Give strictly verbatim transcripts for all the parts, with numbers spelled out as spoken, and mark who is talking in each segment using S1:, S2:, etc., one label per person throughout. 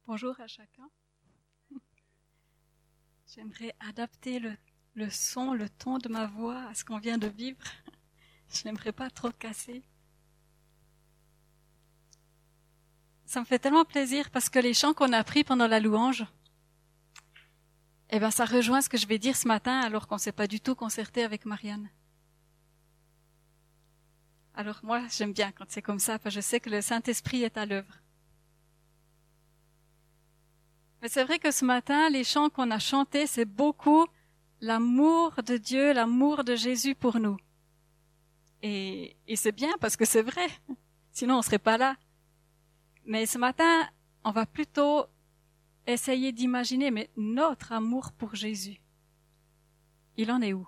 S1: Bonjour à chacun. J'aimerais adapter le, le son, le ton de ma voix à ce qu'on vient de vivre. Je n'aimerais pas trop casser. Ça me fait tellement plaisir parce que les chants qu'on a appris pendant la louange, eh ben, ça rejoint ce que je vais dire ce matin alors qu'on ne s'est pas du tout concerté avec Marianne. Alors moi, j'aime bien quand c'est comme ça parce que je sais que le Saint-Esprit est à l'œuvre. Mais c'est vrai que ce matin, les chants qu'on a chantés, c'est beaucoup l'amour de Dieu, l'amour de Jésus pour nous. Et, et c'est bien parce que c'est vrai. Sinon, on serait pas là. Mais ce matin, on va plutôt essayer d'imaginer, mais notre amour pour Jésus, il en est où?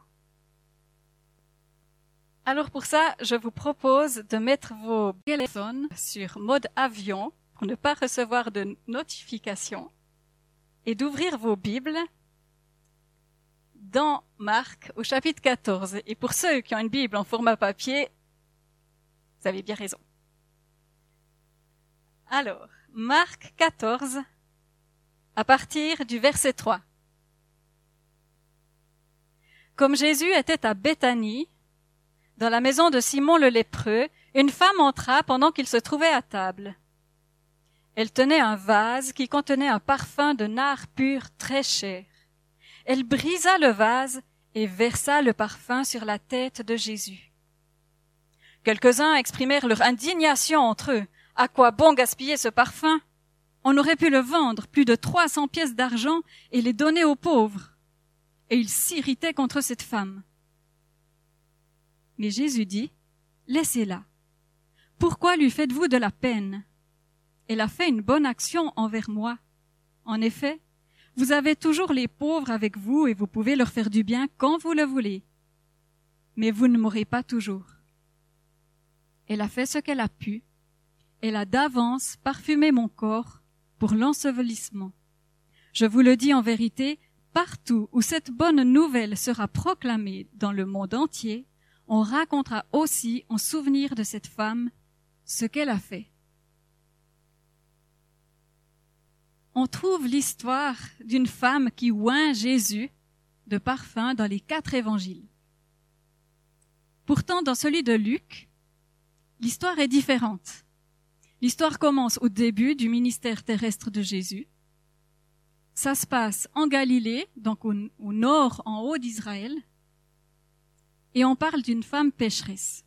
S1: Alors pour ça, je vous propose de mettre vos téléphones sur mode avion pour ne pas recevoir de notifications et d'ouvrir vos Bibles dans Marc au chapitre quatorze. Et pour ceux qui ont une Bible en format papier, vous avez bien raison. Alors, Marc quatorze, à partir du verset trois. Comme Jésus était à Béthanie, dans la maison de Simon le lépreux, une femme entra pendant qu'il se trouvait à table. Elle tenait un vase qui contenait un parfum de nard pur très cher. Elle brisa le vase et versa le parfum sur la tête de Jésus. Quelques-uns exprimèrent leur indignation entre eux. À quoi bon gaspiller ce parfum? On aurait pu le vendre plus de trois cents pièces d'argent et les donner aux pauvres. Et ils s'irritaient contre cette femme. Mais Jésus dit, laissez-la. Pourquoi lui faites-vous de la peine? Elle a fait une bonne action envers moi. En effet, vous avez toujours les pauvres avec vous et vous pouvez leur faire du bien quand vous le voulez. Mais vous ne m'aurez pas toujours. Elle a fait ce qu'elle a pu. Elle a d'avance parfumé mon corps pour l'ensevelissement. Je vous le dis en vérité, partout où cette bonne nouvelle sera proclamée dans le monde entier, on racontera aussi en souvenir de cette femme ce qu'elle a fait. On trouve l'histoire d'une femme qui oint Jésus de parfum dans les quatre évangiles. Pourtant, dans celui de Luc, l'histoire est différente. L'histoire commence au début du ministère terrestre de Jésus. Ça se passe en Galilée, donc au, au nord, en haut d'Israël, et on parle d'une femme pécheresse.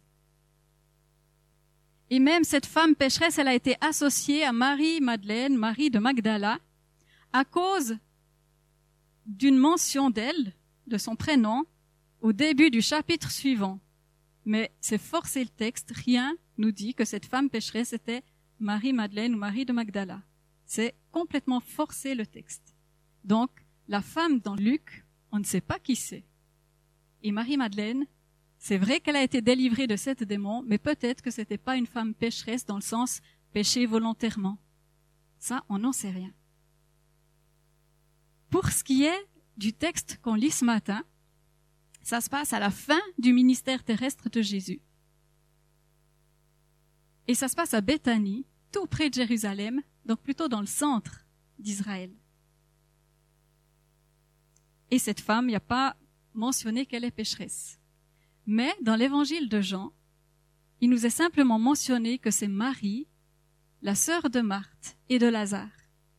S1: Et même cette femme pécheresse, elle a été associée à Marie-Madeleine, Marie de Magdala, à cause d'une mention d'elle, de son prénom, au début du chapitre suivant. Mais c'est forcer le texte, rien nous dit que cette femme pécheresse était Marie-Madeleine ou Marie de Magdala. C'est complètement forcer le texte. Donc, la femme dans Luc, on ne sait pas qui c'est. Et Marie-Madeleine, c'est vrai qu'elle a été délivrée de sept démons, mais peut-être que c'était pas une femme pécheresse dans le sens pécher volontairement. Ça, on n'en sait rien. Pour ce qui est du texte qu'on lit ce matin, ça se passe à la fin du ministère terrestre de Jésus. Et ça se passe à Béthanie, tout près de Jérusalem, donc plutôt dans le centre d'Israël. Et cette femme, il n'y a pas mentionné qu'elle est pécheresse. Mais dans l'évangile de Jean, il nous est simplement mentionné que c'est Marie, la sœur de Marthe et de Lazare.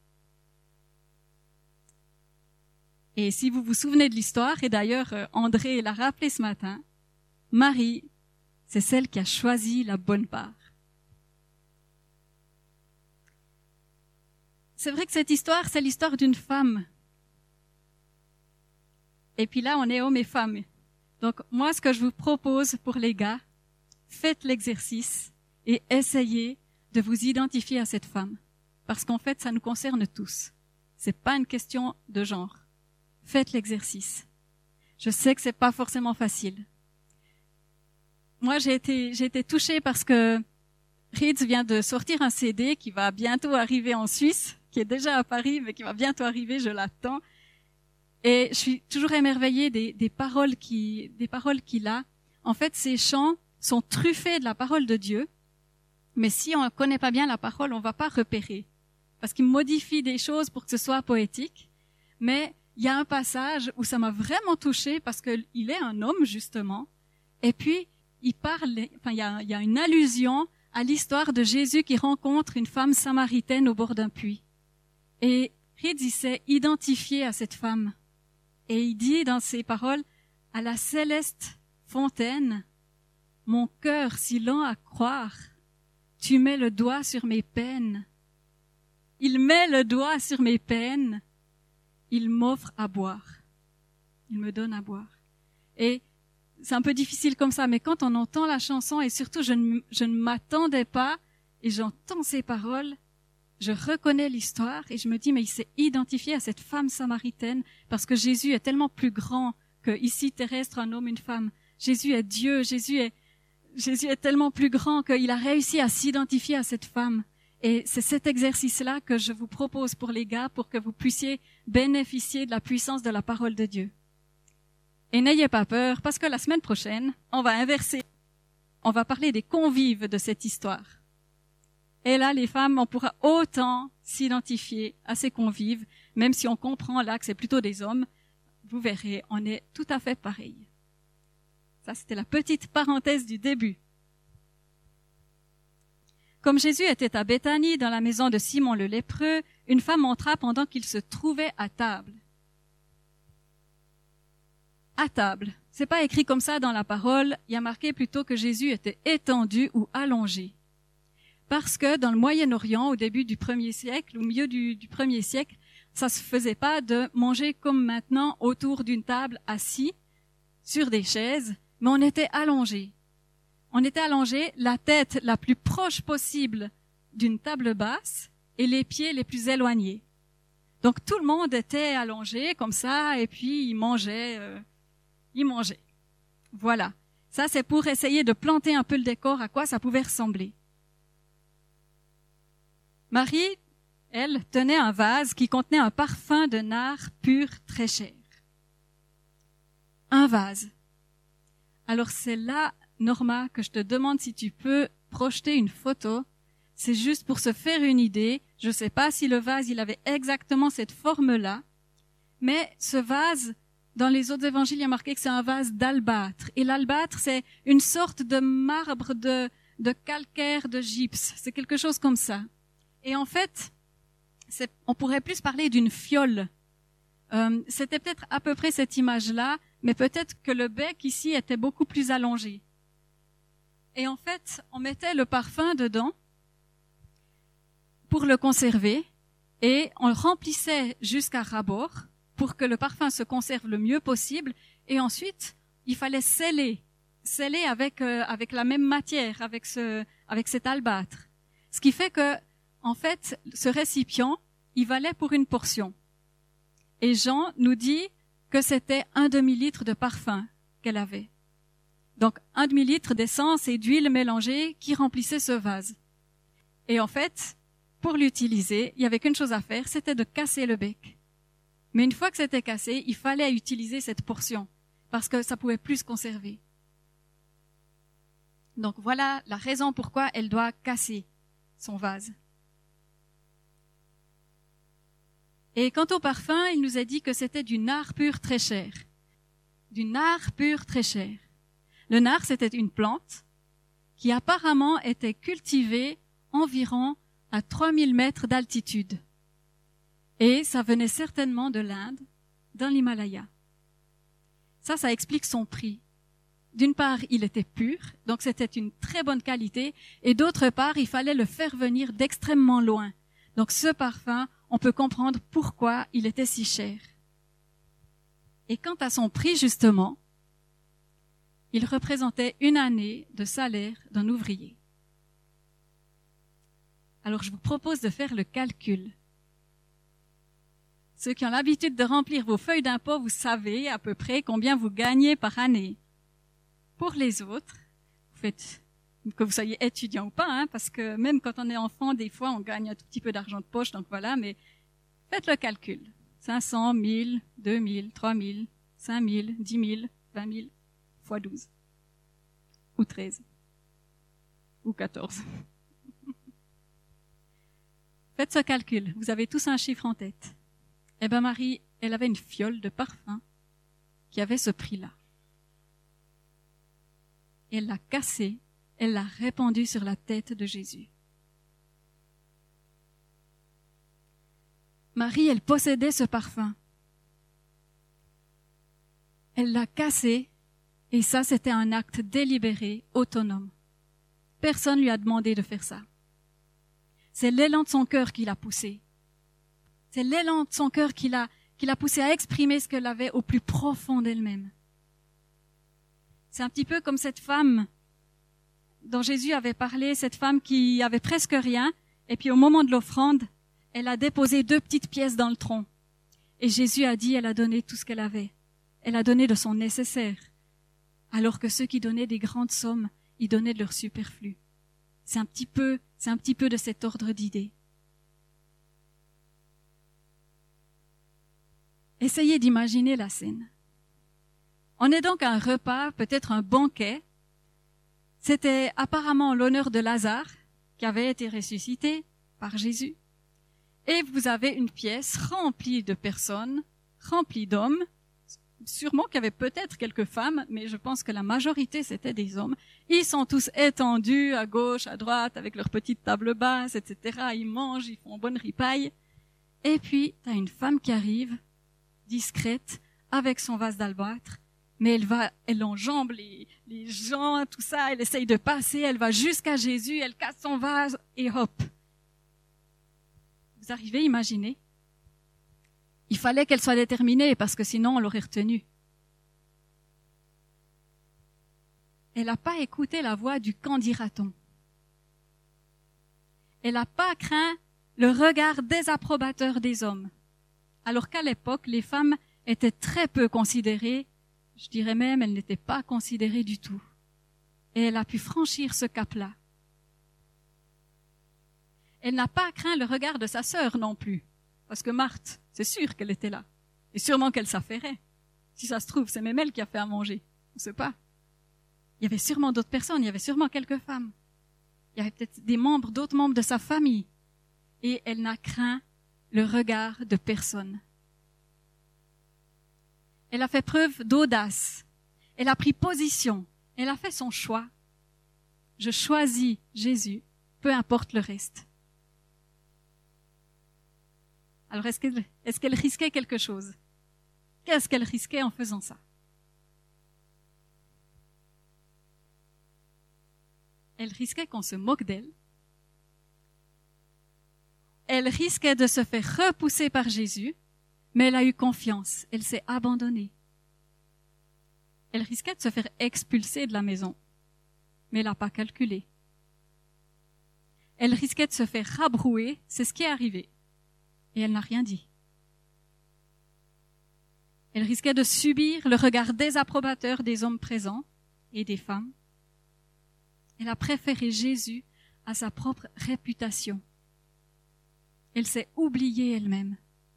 S1: Et si vous vous souvenez de l'histoire, et d'ailleurs André l'a rappelé ce matin, Marie, c'est celle qui a choisi la bonne part. C'est vrai que cette histoire, c'est l'histoire d'une femme. Et puis là, on est hommes et femmes. Donc, moi, ce que je vous propose pour les gars, faites l'exercice et essayez de vous identifier à cette femme. Parce qu'en fait, ça nous concerne tous. C'est pas une question de genre. Faites l'exercice. Je sais que c'est pas forcément facile. Moi, j'ai été, j'ai été touchée parce que Ritz vient de sortir un C D qui va bientôt arriver en Suisse, qui est déjà à Paris, mais qui va bientôt arriver, je l'attends. Et je suis toujours émerveillée des, des paroles qui, des paroles qu'il a. En fait, ces chants sont truffés de la parole de Dieu. Mais si on ne connaît pas bien la parole, on ne va pas repérer parce qu'il modifie des choses pour que ce soit poétique. Mais il y a un passage où ça m'a vraiment touchée parce qu'il est un homme, justement. Et puis, il parle, enfin, il y a, il y a une allusion à l'histoire de Jésus qui rencontre une femme samaritaine au bord d'un puits. Et Reed, il s'est identifié à cette femme. Et il dit dans ses paroles, « À la céleste fontaine, mon cœur si lent à croire, tu mets le doigt sur mes peines. Il met le doigt sur mes peines. Il m'offre à boire. Il me donne à boire. » Et c'est un peu difficile comme ça, mais quand on entend la chanson, et surtout je ne, je ne m'attendais pas, et j'entends ces paroles, je reconnais l'histoire, et je me dis, mais il s'est identifié à cette femme samaritaine, parce que Jésus est tellement plus grand que ici terrestre, un homme, une femme. Jésus est Dieu, Jésus est, Jésus est tellement plus grand qu'il a réussi à s'identifier à cette femme. Et c'est cet exercice-là que je vous propose pour les gars, pour que vous puissiez bénéficier de la puissance de la parole de Dieu. Et n'ayez pas peur, parce que la semaine prochaine, on va inverser. On va parler des convives de cette histoire. Et là, les femmes, on pourra autant s'identifier à ces convives, même si on comprend là que c'est plutôt des hommes. Vous verrez, on est tout à fait pareil. Ça, c'était la petite parenthèse du début. Comme Jésus était à Béthanie, dans la maison de Simon le lépreux, une femme entra pendant qu'il se trouvait à table. À table. C'est pas écrit comme ça dans la parole. Il y a marqué plutôt que Jésus était étendu ou allongé. Parce que dans le Moyen-Orient, au début du premier siècle, au milieu du, du premier siècle, ça se faisait pas de manger comme maintenant autour d'une table assis sur des chaises, mais on était allongé. On était allongé, la tête la plus proche possible d'une table basse et les pieds les plus éloignés. Donc tout le monde était allongé comme ça et puis il mangeait, euh, il mangeait. Voilà. Ça c'est pour essayer de planter un peu le décor à quoi ça pouvait ressembler. Marie, elle, tenait un vase qui contenait un parfum de nard pur très cher. Un vase. Alors c'est là, Norma, que je te demande si tu peux projeter une photo. C'est juste pour se faire une idée. Je ne sais pas si le vase, il avait exactement cette forme-là. Mais ce vase, dans les autres évangiles, il y a marqué que c'est un vase d'albâtre. Et l'albâtre, c'est une sorte de marbre, de, de calcaire, de gypse. C'est quelque chose comme ça. Et en fait, c'est, on pourrait plus parler d'une fiole. Euh, c'était peut-être à peu près cette image-là, mais peut-être que le bec ici était beaucoup plus allongé. Et en fait, on mettait le parfum dedans pour le conserver et on le remplissait jusqu'à ras-bord pour que le parfum se conserve le mieux possible. Et ensuite, il fallait sceller, sceller avec euh, avec la même matière, avec ce avec cet albâtre. Ce qui fait que en fait, ce récipient, il valait pour une portion. Et Jean nous dit que c'était un demi-litre de parfum qu'elle avait. Donc, un demi-litre d'essence et d'huile mélangée qui remplissait ce vase. Et en fait, pour l'utiliser, il y avait qu'une chose à faire, c'était de casser le bec. Mais une fois que c'était cassé, il fallait utiliser cette portion, parce que ça pouvait plus se conserver. Donc voilà la raison pourquoi elle doit casser son vase. Et quant au parfum, il nous a dit que c'était du nard pur très cher. Du nard pur très cher. Le nard, c'était une plante qui apparemment était cultivée environ à trois mille mètres d'altitude. Et ça venait certainement de l'Inde, dans l'Himalaya. Ça, ça explique son prix. D'une part, il était pur, donc c'était une très bonne qualité, et d'autre part, il fallait le faire venir d'extrêmement loin. Donc ce parfum, on peut comprendre pourquoi il était si cher. Et quant à son prix, justement, il représentait une année de salaire d'un ouvrier. Alors je vous propose de faire le calcul. Ceux qui ont l'habitude de remplir vos feuilles d'impôt, vous savez à peu près combien vous gagnez par année. Pour les autres, vous faites, que vous soyez étudiant ou pas, hein, parce que même quand on est enfant, des fois, on gagne un tout petit peu d'argent de poche, donc voilà, mais faites le calcul. cinq cents, mille, deux mille, trois mille, cinq mille, dix mille, vingt mille, fois douze. Ou treize. Ou quatorze. Faites ce calcul, vous avez tous un chiffre en tête. Eh ben Marie, elle avait une fiole de parfum qui avait ce prix-là. Et elle l'a cassée, elle l'a répandue sur la tête de Jésus. Marie, elle possédait ce parfum. Elle l'a cassé, et ça, c'était un acte délibéré, autonome. Personne lui a demandé de faire ça. C'est l'élan de son cœur qui l'a poussé. C'est l'élan de son cœur qui l'a, qui l'a poussé à exprimer ce qu'elle avait au plus profond d'elle-même. C'est un petit peu comme cette femme dont Jésus avait parlé, cette femme qui avait presque rien, et puis au moment de l'offrande, elle a déposé deux petites pièces dans le tronc. Et Jésus a dit, elle a donné tout ce qu'elle avait. Elle a donné de son nécessaire. Alors que ceux qui donnaient des grandes sommes, ils donnaient de leur superflu. C'est un petit peu, c'est un petit peu de cet ordre d'idées. Essayez d'imaginer la scène. On est donc à un repas, peut-être un banquet. C'était apparemment l'honneur de Lazare, qui avait été ressuscité par Jésus. Et vous avez une pièce remplie de personnes, remplie d'hommes. Sûrement qu'il y avait peut-être quelques femmes, mais je pense que la majorité, c'était des hommes. Ils sont tous étendus à gauche, à droite, avec leurs petites tables basses, et cetera. Ils mangent, ils font bonne ripaille. Et puis, tu as une femme qui arrive, discrète, avec son vase d'albâtre, mais elle va, elle enjambe les, les gens, tout ça, elle essaye de passer, elle va jusqu'à Jésus, elle casse son vase, et hop. Vous arrivez à imaginer? Il fallait qu'elle soit déterminée, parce que sinon on l'aurait retenue. Elle n'a pas écouté la voix du qu'en dira-t-on. Elle n'a pas craint le regard désapprobateur des hommes. Alors qu'à l'époque, les femmes étaient très peu considérées, je dirais même, elles n'étaient pas considérées du tout. Et elle a pu franchir ce cap-là. Elle n'a pas craint le regard de sa sœur non plus, parce que Marthe, c'est sûr qu'elle était là, et sûrement qu'elle s'affairait. Si ça se trouve, c'est même elle qui a fait à manger, on ne sait pas. Il y avait sûrement d'autres personnes, il y avait sûrement quelques femmes. Il y avait peut-être des membres, d'autres membres de sa famille. Et elle n'a craint le regard de personne. Elle a fait preuve d'audace. Elle a pris position. Elle a fait son choix. Je choisis Jésus, peu importe le reste. Alors, est-ce qu'elle, est-ce qu'elle risquait quelque chose? Qu'est-ce qu'elle risquait en faisant ça? Elle risquait qu'on se moque d'elle. Elle risquait de se faire repousser par Jésus, mais elle a eu confiance. Elle s'est abandonnée. Elle risquait de se faire expulser de la maison, mais elle n'a pas calculé. Elle risquait de se faire rabrouer, c'est ce qui est arrivé. Et elle n'a rien dit. Elle risquait de subir le regard désapprobateur des hommes présents et des femmes. Elle a préféré Jésus à sa propre réputation. Elle s'est oubliée elle-même.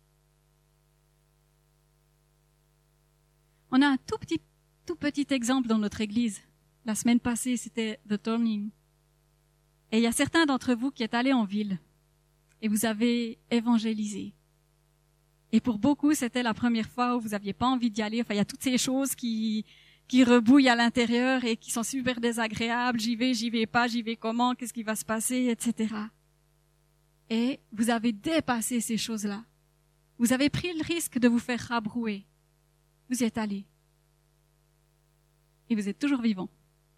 S1: On a un tout petit, tout petit exemple dans notre église. La semaine passée, c'était The Turning. Et il y a certains d'entre vous qui êtes allés en ville et vous avez évangélisé. Et pour beaucoup, c'était la première fois où vous n'aviez pas envie d'y aller. Enfin, il y a toutes ces choses qui, qui rebouillent à l'intérieur et qui sont super désagréables. J'y vais, j'y vais pas, j'y vais comment, qu'est-ce qui va se passer, et cetera. Et vous avez dépassé ces choses-là. Vous avez pris le risque de vous faire rabrouer. Vous y êtes allé. Et vous êtes toujours vivant.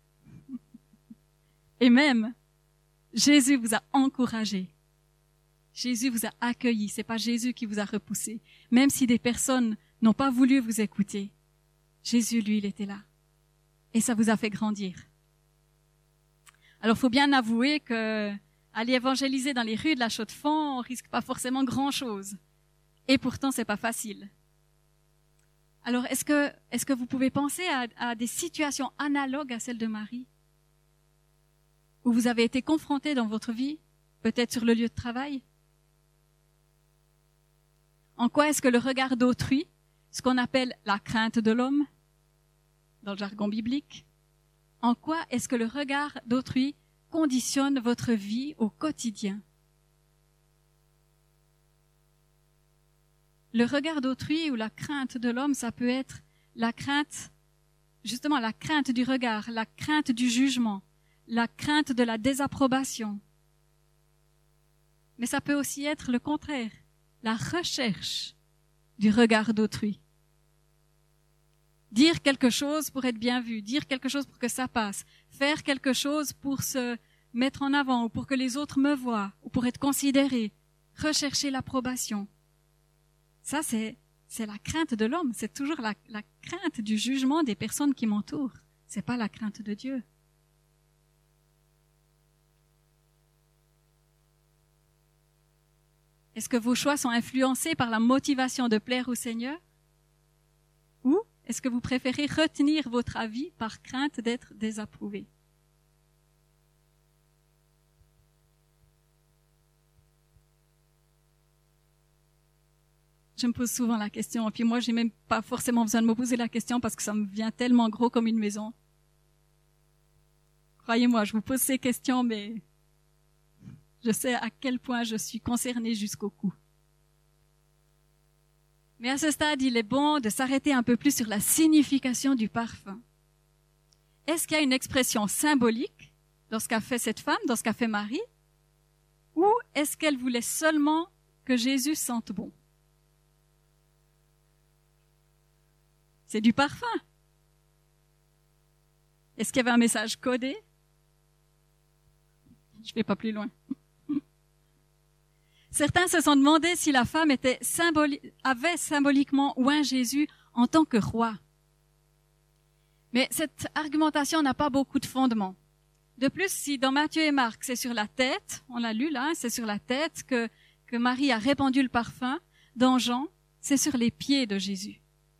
S1: Et même, Jésus vous a encouragé. Jésus vous a accueilli. C'est pas Jésus qui vous a repoussé. Même si des personnes n'ont pas voulu vous écouter, Jésus, lui, il était là. Et ça vous a fait grandir. Alors, faut bien avouer que aller évangéliser dans les rues de la Chaux-de-Fonds, on risque pas forcément grand-chose. Et pourtant, c'est pas facile. Alors, est-ce que, est-ce que vous pouvez penser à, à des situations analogues à celles de Marie, où vous avez été confrontés dans votre vie, peut-être sur le lieu de travail? En quoi est-ce que le regard d'autrui, ce qu'on appelle la crainte de l'homme, dans le jargon biblique, en quoi est-ce que le regard d'autrui conditionne votre vie au quotidien? le regard d'autrui ou la crainte de l'homme, ça peut être la crainte, justement la crainte du regard, la crainte du jugement, la crainte de la désapprobation. Mais ça peut aussi être le contraire, la recherche du regard d'autrui. Dire quelque chose pour être bien vu, dire quelque chose pour que ça passe, faire quelque chose pour se mettre en avant ou pour que les autres me voient ou pour être considéré, rechercher l'approbation. Ça, c'est, c'est la crainte de l'homme, c'est toujours la, la crainte du jugement des personnes qui m'entourent. C'est pas la crainte de Dieu. Est-ce que vos choix sont influencés par la motivation de plaire au Seigneur? Ou est-ce que vous préférez retenir votre avis par crainte d'être désapprouvé? Je me pose souvent la question, et puis moi, j'ai même pas forcément besoin de me poser la question parce que ça me vient tellement gros comme une maison. Croyez-moi, je vous pose ces questions, mais je sais à quel point je suis concernée jusqu'au cou. Mais à ce stade, il est bon de s'arrêter un peu plus sur la signification du parfum. Est-ce qu'il y a une expression symbolique dans ce qu'a fait cette femme, dans ce qu'a fait Marie? Ou est-ce qu'elle voulait seulement que Jésus sente bon? C'est du parfum. Est-ce qu'il y avait un message codé? Je ne vais pas plus loin. Certains se sont demandé si la femme était symboli- avait symboliquement oint Jésus en tant que roi. Mais cette argumentation n'a pas beaucoup de fondement. De plus, si dans Matthieu et Marc, c'est sur la tête, on l'a lu là, c'est sur la tête que, que Marie a répandu le parfum, dans Jean, c'est sur les pieds de Jésus.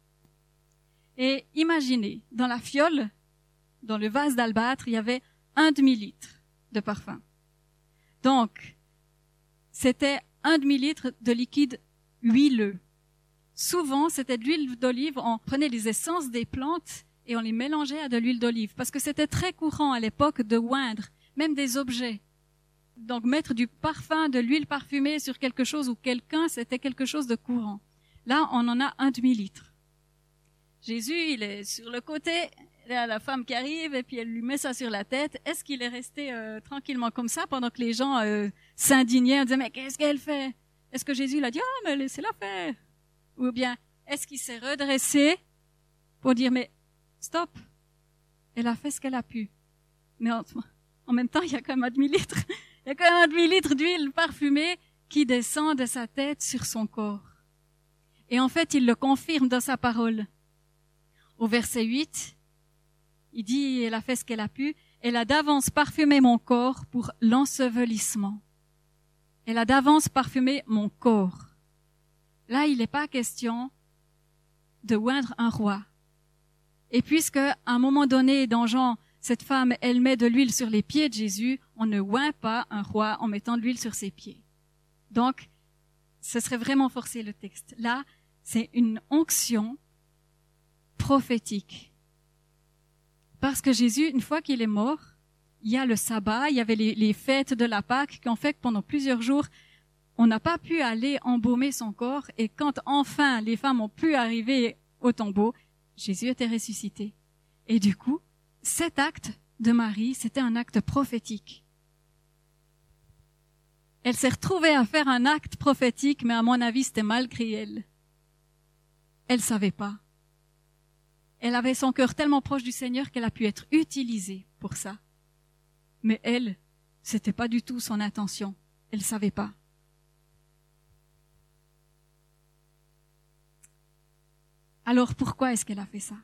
S1: Et imaginez, dans la fiole, dans le vase d'albâtre, il y avait un demi-litre de parfum. Donc, c'était un demi-litre de liquide huileux. Souvent, c'était de l'huile d'olive. On prenait les essences des plantes et on les mélangeait à de l'huile d'olive. Parce que c'était très courant à l'époque de oindre, même des objets. Donc, mettre du parfum, de l'huile parfumée sur quelque chose ou quelqu'un, c'était quelque chose de courant. Là, on en a un demi-litre. Jésus, il est sur le côté. Il y a la femme qui arrive et puis elle lui met ça sur la tête. Est-ce qu'il est resté euh, tranquillement comme ça pendant que les gens euh, s'indignaient en disant « Mais qu'est-ce qu'elle fait ?» Est-ce que Jésus l'a dit « Ah, mais laissez-la faire » Ou bien est-ce qu'il s'est redressé pour dire « Mais stop, elle a fait ce qu'elle a pu. » Mais en, en même temps, il y a quand même un demi-litre. Il y a quand même un demi-litre d'huile parfumée qui descend de sa tête sur son corps. Et en fait, il le confirme dans sa parole. Au verset huit, il dit, elle a fait ce qu'elle a pu. Elle a d'avance parfumé mon corps pour l'ensevelissement. Elle a d'avance parfumé mon corps. Là, il n'est pas question de oindre un roi. Et puisque, à un moment donné, dans Jean, cette femme, elle met de l'huile sur les pieds de Jésus, on ne oint pas un roi en mettant de l'huile sur ses pieds. Donc, ce serait vraiment forcer le texte. Là, c'est une onction prophétique. Parce que Jésus, une fois qu'il est mort, il y a le sabbat, il y avait les, les fêtes de la Pâque qui ont fait que pendant plusieurs jours, on n'a pas pu aller embaumer son corps. Et quand enfin les femmes ont pu arriver au tombeau, Jésus était ressuscité. Et du coup, cet acte de Marie, c'était un acte prophétique. Elle s'est retrouvée à faire un acte prophétique, mais à mon avis, c'était malgré elle. Elle savait pas. Elle avait son cœur tellement proche du Seigneur qu'elle a pu être utilisée pour ça. Mais elle, c'était pas du tout son intention. Elle savait pas. Alors pourquoi est-ce qu'elle a fait ça?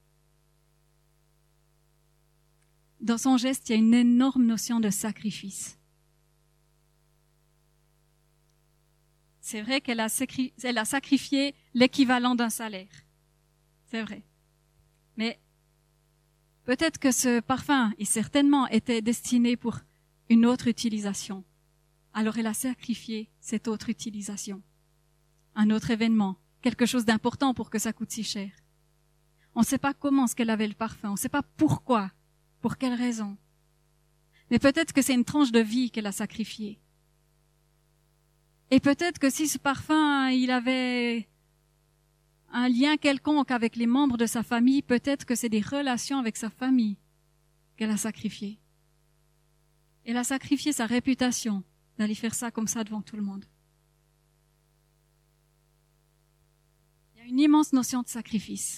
S1: Dans son geste, il y a une énorme notion de sacrifice. C'est vrai qu'elle a, sacri- elle a sacrifié l'équivalent d'un salaire. C'est vrai. Mais peut-être que ce parfum, et certainement, était destiné pour une autre utilisation. Alors elle a sacrifié cette autre utilisation. Un autre événement, quelque chose d'important pour que ça coûte si cher. On ne sait pas comment ce qu'elle avait le parfum, on ne sait pas pourquoi, pour quelle raison. Mais peut-être que c'est une tranche de vie qu'elle a sacrifiée. Et peut-être que si ce parfum, il avait un lien quelconque avec les membres de sa famille, peut-être que c'est des relations avec sa famille qu'elle a sacrifiées. Elle a sacrifié sa réputation d'aller faire ça comme ça devant tout le monde. Il y a une immense notion de sacrifice.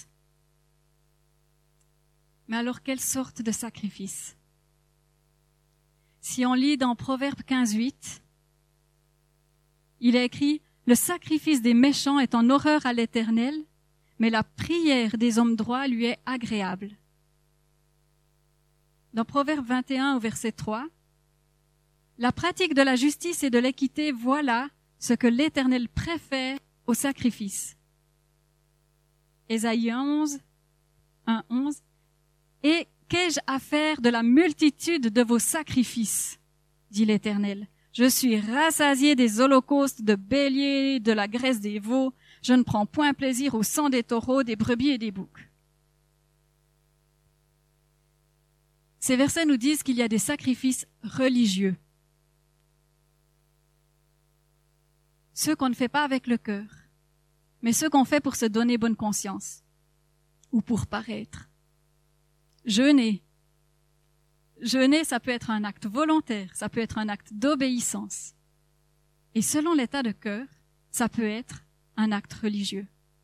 S1: Mais alors, quelle sorte de sacrifice? Si on lit dans Proverbe quinze, huit, il est écrit « Le sacrifice des méchants est en horreur à l'Éternel, mais la prière des hommes droits lui est agréable. » Dans Proverbe vingt et un au verset trois, « La pratique de la justice et de l'équité, voilà ce que l'Éternel préfère au sacrifice. » Ésaïe onze, un, onze, « Et qu'ai-je à faire de la multitude de vos sacrifices, dit l'Éternel. Je suis rassasié des holocaustes de béliers, de la graisse des veaux. Je ne prends point plaisir au sang des taureaux, des brebis et des boucs. » Ces versets nous disent qu'il y a des sacrifices religieux. Ceux qu'on ne fait pas avec le cœur, mais ceux qu'on fait pour se donner bonne conscience ou pour paraître. Jeûner. Jeûner, ça peut être un acte volontaire, ça peut être un acte d'obéissance. Et selon l'état de cœur, ça peut être un acte religieux.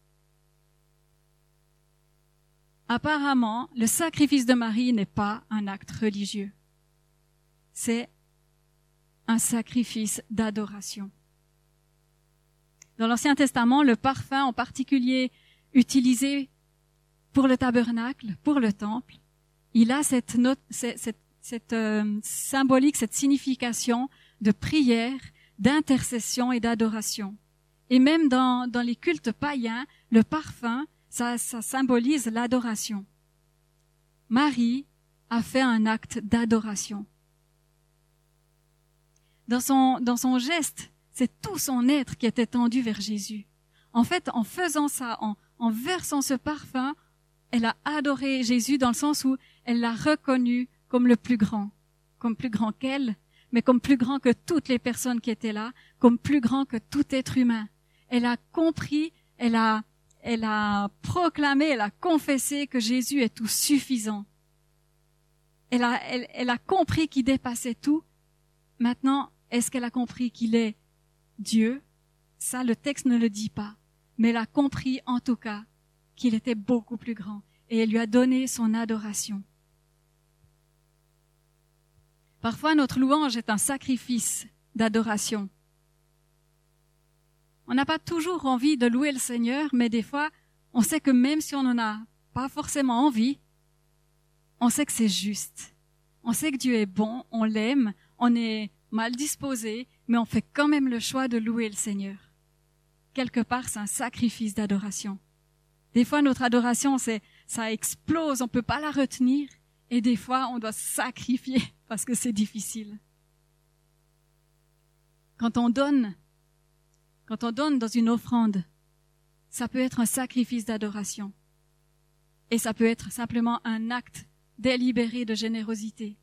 S1: Apparemment, le sacrifice de Marie n'est pas un acte religieux. C'est un sacrifice d'adoration. Dans l'Ancien Testament, le parfum en particulier utilisé pour le tabernacle, pour le temple, il a cette note, cette, cette, cette euh, symbolique, cette signification de prière, d'intercession et d'adoration. Et même dans, dans les cultes païens, le parfum, ça, ça symbolise l'adoration. Marie a fait un acte d'adoration. Dans son, dans son geste, c'est tout son être qui était tendu vers Jésus. En fait, en faisant ça, en, en versant ce parfum, elle a adoré Jésus dans le sens où elle l'a reconnu comme le plus grand, comme plus grand qu'elle, mais comme plus grand que toutes les personnes qui étaient là, comme plus grand que tout être humain. Elle a compris, elle a, elle a proclamé, elle a confessé que Jésus est tout suffisant. Elle a, elle, elle a compris qu'il dépassait tout. Maintenant, est-ce qu'elle a compris qu'il est Dieu? Ça, le texte ne le dit pas. Mais elle a compris, en tout cas, qu'il était beaucoup plus grand. Et elle lui a donné son adoration. Parfois, notre louange est un sacrifice d'adoration. On n'a pas toujours envie de louer le Seigneur, mais des fois, on sait que même si on n'en a pas forcément envie, on sait que c'est juste. On sait que Dieu est bon, on l'aime, on est mal disposé, mais on fait quand même le choix de louer le Seigneur. Quelque part, c'est un sacrifice d'adoration. Des fois, notre adoration, c'est, ça explose, on peut pas la retenir, et des fois, on doit sacrifier parce que c'est difficile. Quand on donne, quand on donne dans une offrande, ça peut être un sacrifice d'adoration. Et ça peut être simplement un acte délibéré de générosité.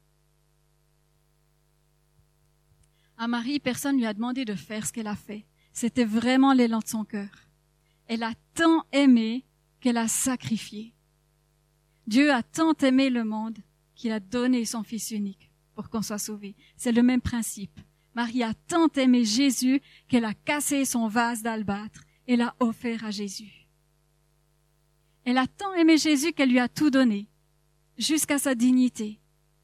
S1: À Marie, personne ne lui a demandé de faire ce qu'elle a fait. C'était vraiment l'élan de son cœur. Elle a tant aimé qu'elle a sacrifié. Dieu a tant aimé le monde qu'il a donné son Fils unique pour qu'on soit sauvé. C'est le même principe. Marie a tant aimé Jésus qu'elle a cassé son vase d'albâtre et l'a offert à Jésus. Elle a tant aimé Jésus qu'elle lui a tout donné, jusqu'à sa dignité.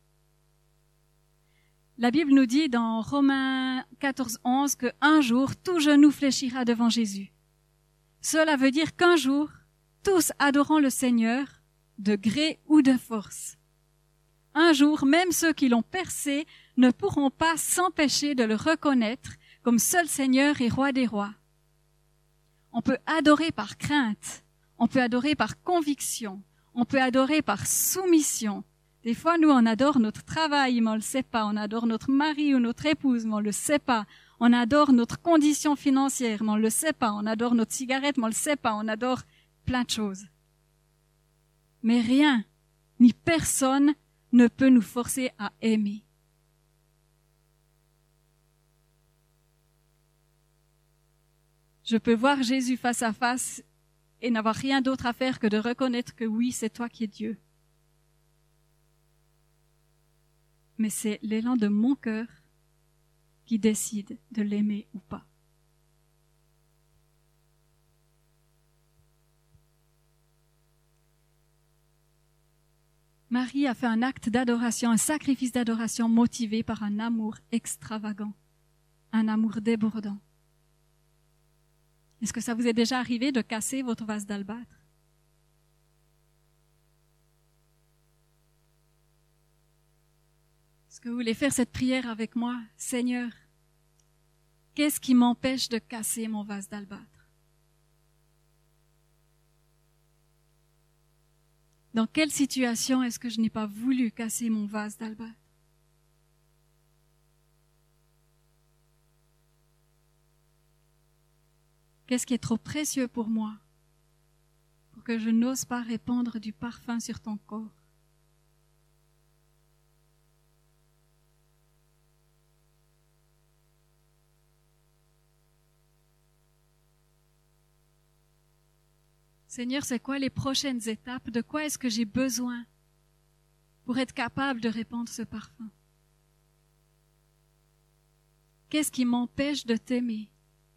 S1: La Bible nous dit dans Romains quatorze, onze que un jour, tout genou fléchira devant Jésus. Cela veut dire qu'un jour, tous adoreront le Seigneur, de gré ou de force. Un jour, même ceux qui l'ont percé ne pourront pas s'empêcher de le reconnaître comme seul Seigneur et Roi des rois. On peut adorer par crainte, on peut adorer par conviction, on peut adorer par soumission. Des fois, nous, on adore notre travail, mais on le sait pas. On adore notre mari ou notre épouse, mais on le sait pas. On adore notre condition financière, mais on le sait pas. On adore notre cigarette, mais on le sait pas. On adore plein de choses. Mais rien, ni personne ne peut nous forcer à aimer. Je peux voir Jésus face à face et n'avoir rien d'autre à faire que de reconnaître que oui, c'est toi qui es Dieu. Mais c'est l'élan de mon cœur qui décide de l'aimer ou pas. Marie a fait un acte d'adoration, un sacrifice d'adoration motivé par un amour extravagant, un amour débordant. Est-ce que ça vous est déjà arrivé de casser votre vase d'albâtre? Est-ce que vous voulez faire cette prière avec moi? Seigneur, qu'est-ce qui m'empêche de casser mon vase d'albâtre? Dans quelle situation est-ce que je n'ai pas voulu casser mon vase d'albâtre? Qu'est-ce qui est trop précieux pour moi pour que je n'ose pas répandre du parfum sur ton corps? Seigneur, c'est quoi les prochaines étapes? De quoi est-ce que j'ai besoin pour être capable de répandre ce parfum? Qu'est-ce qui m'empêche de t'aimer?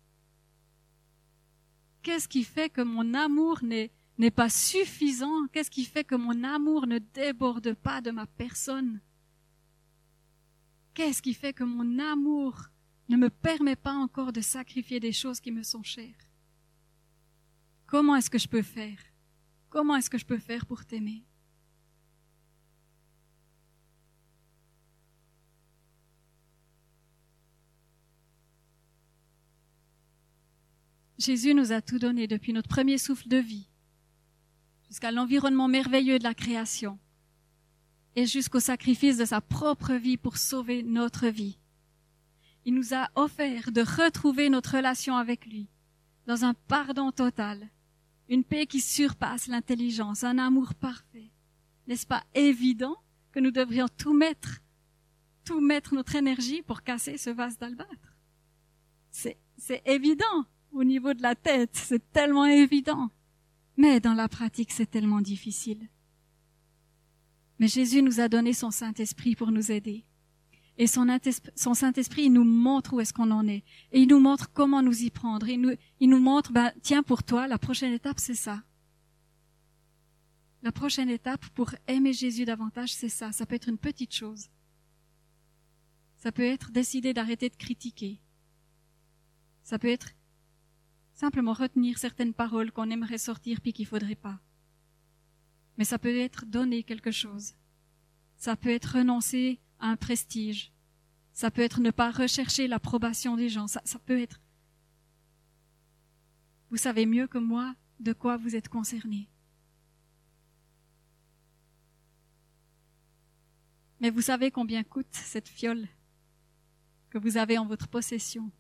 S1: Qu'est-ce qui fait que mon amour n'est, n'est pas suffisant? Qu'est-ce qui fait que mon amour ne déborde pas de ma personne? Qu'est-ce qui fait que mon amour ne me permet pas encore de sacrifier des choses qui me sont chères? Comment est-ce que je peux faire? Comment est-ce que je peux faire pour t'aimer? Jésus nous a tout donné depuis notre premier souffle de vie, jusqu'à l'environnement merveilleux de la création et jusqu'au sacrifice de sa propre vie pour sauver notre vie. Il nous a offert de retrouver notre relation avec lui dans un pardon total, une paix qui surpasse l'intelligence, un amour parfait. N'est-ce pas évident que nous devrions tout mettre, tout mettre notre énergie pour casser ce vase d'albâtre? C'est, c'est évident au niveau de la tête, c'est tellement évident. Mais dans la pratique, c'est tellement difficile. Mais Jésus nous a donné son Saint-Esprit pour nous aider. Et son, son Saint-Esprit, il nous montre où est-ce qu'on en est. Et il nous montre comment nous y prendre. Il nous, il nous montre, ben, tiens, pour toi, la prochaine étape, c'est ça. La prochaine étape pour aimer Jésus davantage, c'est ça. Ça peut être une petite chose. Ça peut être décider d'arrêter de critiquer. Ça peut être simplement retenir certaines paroles qu'on aimerait sortir puis qu'il faudrait pas. Mais ça peut être donner quelque chose. Ça peut être renoncer à un prestige. Ça peut être ne pas rechercher l'approbation des gens. Ça, ça peut être... Vous savez mieux que moi de quoi vous êtes concernés. Mais vous savez combien coûte cette fiole que vous avez en votre possession.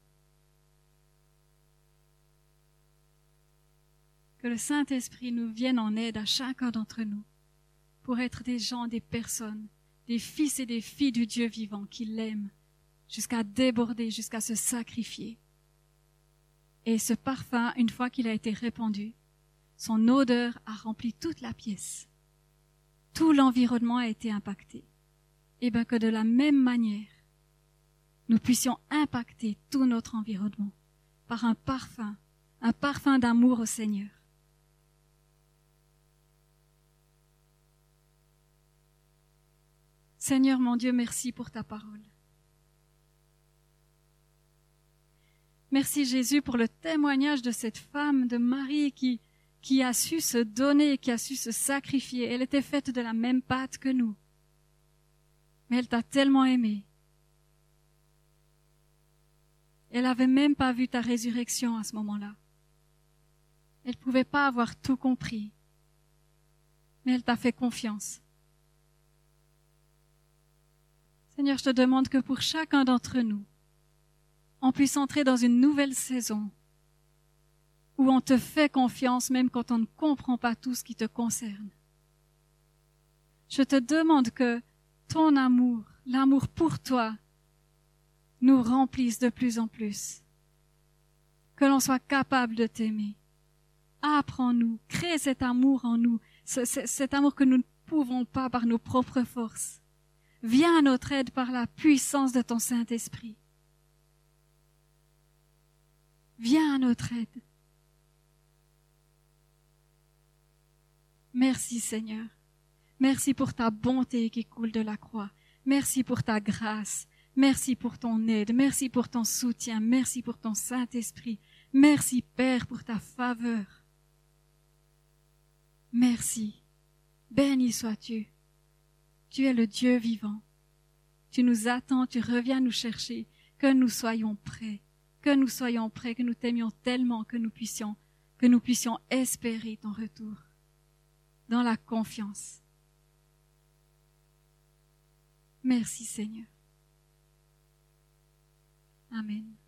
S1: Que le Saint-Esprit nous vienne en aide à chacun d'entre nous pour être des gens, des personnes, des fils et des filles du Dieu vivant qui l'aiment jusqu'à déborder, jusqu'à se sacrifier. Et ce parfum, une fois qu'il a été répandu, son odeur a rempli toute la pièce. Tout l'environnement a été impacté. Et bien que de la même manière, nous puissions impacter tout notre environnement par un parfum, un parfum d'amour au Seigneur. Seigneur mon Dieu, merci pour ta parole. Merci Jésus pour le témoignage de cette femme, de Marie qui, qui a su se donner, qui a su se sacrifier. Elle était faite de la même pâte que nous. Mais elle t'a tellement aimé. Elle n'avait même pas vu ta résurrection à ce moment-là. Elle ne pouvait pas avoir tout compris. Mais elle t'a fait confiance. Seigneur, je te demande que pour chacun d'entre nous, on puisse entrer dans une nouvelle saison où on te fait confiance même quand on ne comprend pas tout ce qui te concerne. Je te demande que ton amour, l'amour pour toi, nous remplisse de plus en plus. Que l'on soit capable de t'aimer. Apprends-nous, crée cet amour en nous, ce, ce, cet amour que nous ne pouvons pas par nos propres forces. Viens à notre aide par la puissance de ton Saint-Esprit. Viens à notre aide. Merci Seigneur. Merci pour ta bonté qui coule de la croix. Merci pour ta grâce. Merci pour ton aide. Merci pour ton soutien. Merci pour ton Saint-Esprit. Merci Père pour ta faveur. Merci. Béni sois-tu. Tu es le Dieu vivant. Tu nous attends, tu reviens nous chercher. Que nous soyons prêts. Que nous soyons prêts, que nous t'aimions tellement que nous puissions, que nous puissions espérer ton retour. Dans la confiance. Merci Seigneur. Amen.